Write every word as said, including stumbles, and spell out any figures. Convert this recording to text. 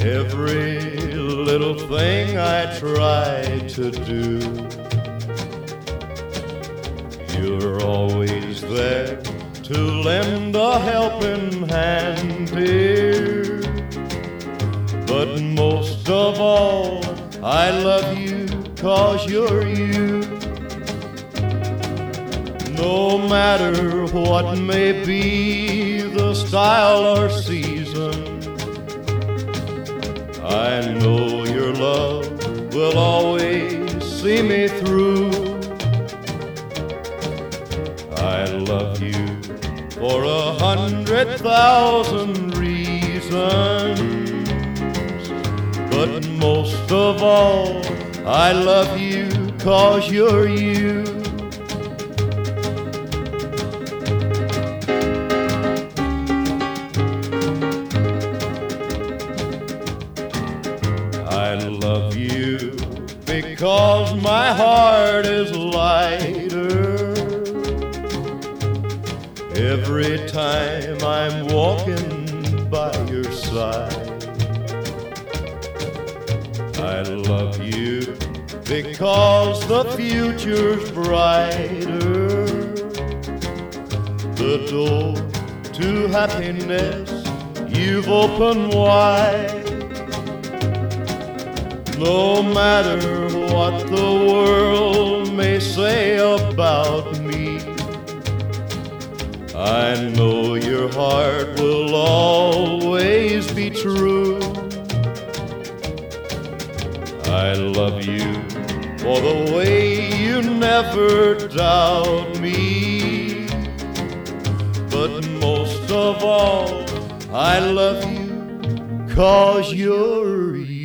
Every little thing I try to do, you're always there to lend a helping hand, dear. But most of all, I love you 'cause you're you. No matter what may be the style or season, I know your love will always see me through. I love you for a hundred thousand reasons, but most of all, I love you 'cause you're you. I love you because my heart is lighter every time I'm walking by your side. I love you because the future's brighter. The door to happiness you've opened wide. No matter what the world may say about me, I know your heart will always be true. I love you for the way you never doubt me, but most of all, I love you 'cause you're you.